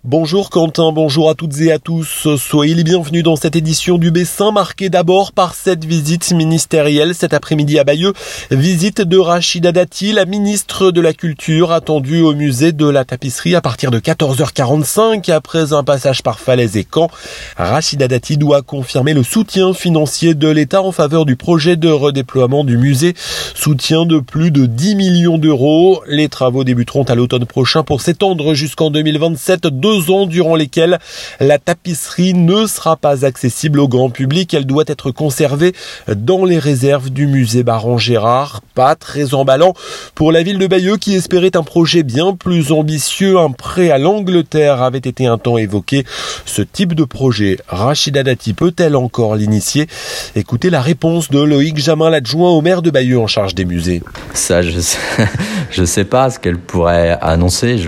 Bonjour Quentin, bonjour à toutes et à tous. Soyez les bienvenus dans cette édition du Bessin, marquée d'abord par cette visite ministérielle cet après-midi à Bayeux. Visite de Rachida Dati, la ministre de la Culture, attendue au musée de la Tapisserie à partir de 14h45 après un passage par Falaise et Caen. Rachida Dati doit confirmer le soutien financier de l'État en faveur du projet de redéploiement du musée. Soutien de plus de 10 millions d'euros. Les travaux débuteront à l'automne prochain pour s'étendre jusqu'en 2027, 2 ans durant lesquels la tapisserie ne sera pas accessible au grand public. Elle doit être conservée dans les réserves du musée Baron-Gérard. Pas très emballant pour la ville de Bayeux qui espérait un projet bien plus ambitieux. Un prêt à l'Angleterre avait été un temps évoqué. Ce type de projet, Rachida Dati peut-elle encore l'initier? Écoutez la réponse de Loïc Jamin, l'adjoint au maire de Bayeux en charge des musées. Ça, je sais pas ce qu'elle pourrait annoncer.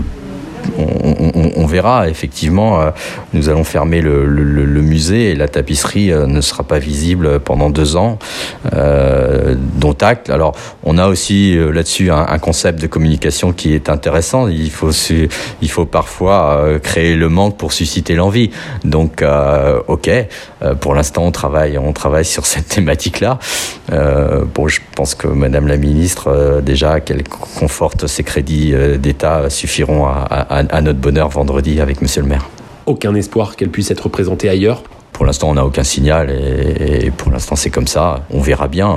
On verra, effectivement, nous allons fermer le musée et la tapisserie ne sera pas visible pendant 2 ans, dont acte. Alors, on a aussi là-dessus un concept de communication qui est intéressant. Il faut parfois créer le manque pour susciter l'envie. Donc, pour l'instant, on travaille sur cette thématique-là. Je pense que Madame la Ministre, déjà qu'elle conforte ses crédits d'État suffiront à notre bonheur vendredi avec Monsieur le maire. Aucun espoir qu'elle puisse être présentée ailleurs? Pour l'instant, on n'a aucun signal et pour l'instant, c'est comme ça. On verra bien.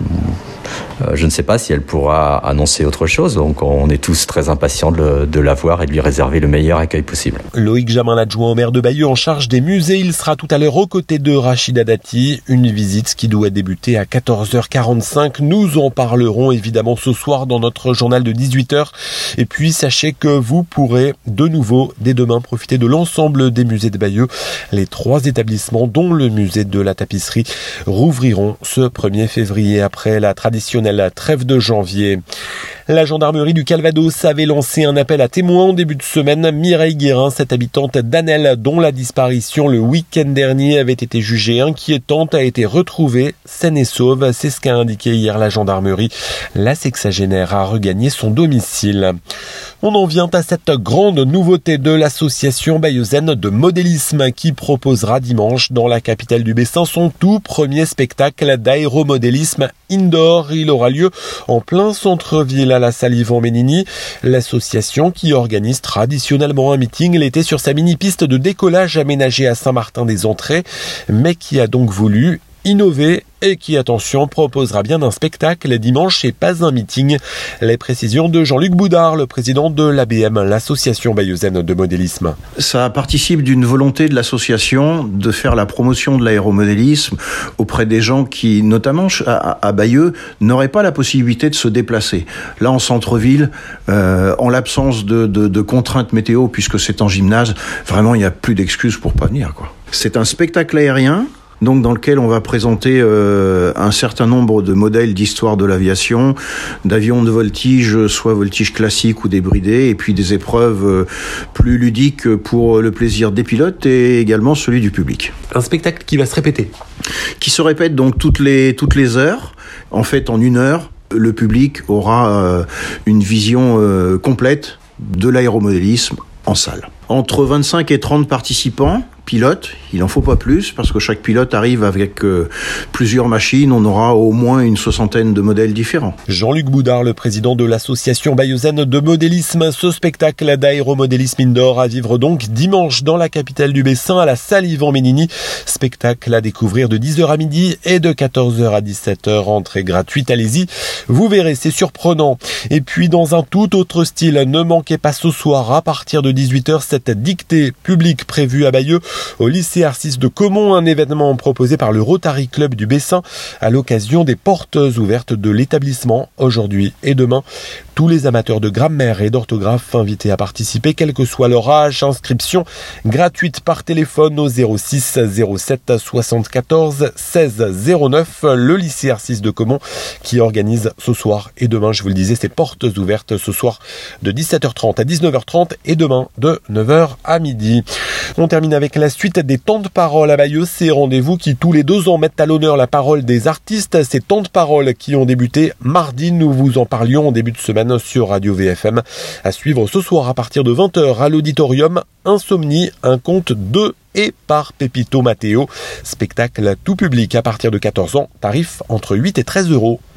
Je ne sais pas si elle pourra annoncer autre chose. Donc, on est tous très impatients de la voir et de lui réserver le meilleur accueil possible. Loïc Jamin, l'adjoint au maire de Bayeux en charge des musées. Il sera tout à l'heure aux côtés de Rachida Dati. Une visite qui doit débuter à 14h45. Nous en parlerons évidemment ce soir dans notre journal de 18h. Et puis, sachez que vous pourrez de nouveau, dès demain, profiter de l'ensemble des musées de Bayeux. Les 3 établissements, dont le musée de la tapisserie, rouvriront ce 1er février après la traditionnelle trêve de janvier. La gendarmerie du Calvados avait lancé un appel à témoins en début de semaine. Mireille Guérin, cette habitante d'Anel, dont la disparition le week-end dernier avait été jugée inquiétante, a été retrouvée saine et sauve. C'est ce qu'a indiqué hier la gendarmerie. La sexagénaire a regagné son domicile. On en vient à cette grande nouveauté de l'association bayeuxaine de modélisme qui proposera dimanche dans la capitale du Bessin son tout premier spectacle d'aéromodélisme indoor. Il aura lieu en plein centre-ville à la salle Yvan Ménini. L'association qui organise traditionnellement un meeting l'été sur sa mini-piste de décollage aménagée à Saint-Martin-des-Entrées, mais qui a donc voulu innover et qui, attention, proposera bien un spectacle dimanche et pas un meeting. Les précisions de Jean-Luc Boudard, le président de l'ABM, l'association bayeuxaine de modélisme. Ça participe d'une volonté de l'association de faire la promotion de l'aéromodélisme auprès des gens qui, notamment à Bayeux, n'auraient pas la possibilité de se déplacer. Là, en centre-ville, en l'absence de contraintes météo, puisque c'est en gymnase, vraiment, il n'y a plus d'excuses pour pas venir, quoi. C'est un spectacle aérien, donc dans lequel on va présenter un certain nombre de modèles d'histoire de l'aviation, d'avions de voltige, soit voltige classique ou débridé, et puis des épreuves plus ludiques pour le plaisir des pilotes et également celui du public. Un spectacle qui va se répéter. Qui se répète donc toutes les heures. En fait, en 1 heure, le public aura une vision complète de l'aéromodélisme en salle. Entre 25 et 30 participants, pilotes, il n'en faut pas plus, parce que chaque pilote arrive avec plusieurs machines, on aura au moins une 60aine de modèles différents. Jean-Luc Boudard, le président de l'association bayeuxaine de modélisme. Ce spectacle d'aéromodélisme indoor à vivre donc dimanche dans la capitale du Bessin à la salle Yvan Ménini. Spectacle à découvrir de 10h à midi et de 14h à 17h. Entrée gratuite, allez-y, vous verrez, c'est surprenant. Et puis dans un tout autre style, ne manquez pas ce soir à partir de 18h cette dictée publique prévue à Bayeux au lycée Arcis de Caumont, un événement proposé par le Rotary Club du Bessin à l'occasion des portes ouvertes de l'établissement aujourd'hui et demain. Tous les amateurs de grammaire et d'orthographe invités à participer, quel que soit leur âge. Inscription gratuite par téléphone au 06 07 74 16 09. Le lycée Arcis de Caumont qui organise ce soir et demain, je vous le disais, ces portes ouvertes ce soir de 17h30 à 19h30 et demain de 9h à midi. On termine avec la suite des temps de parole à Bayeux, ces rendez-vous qui tous les 2 ans mettent à l'honneur la parole des artistes. Ces temps de parole qui ont débuté mardi, nous vous en parlions en début de semaine sur Radio VFM. À suivre ce soir à partir de 20h à l'auditorium, Insomnie, un conte de et par Pepito Matteo. Spectacle tout public à partir de 14 ans, tarif entre 8 et 13 euros.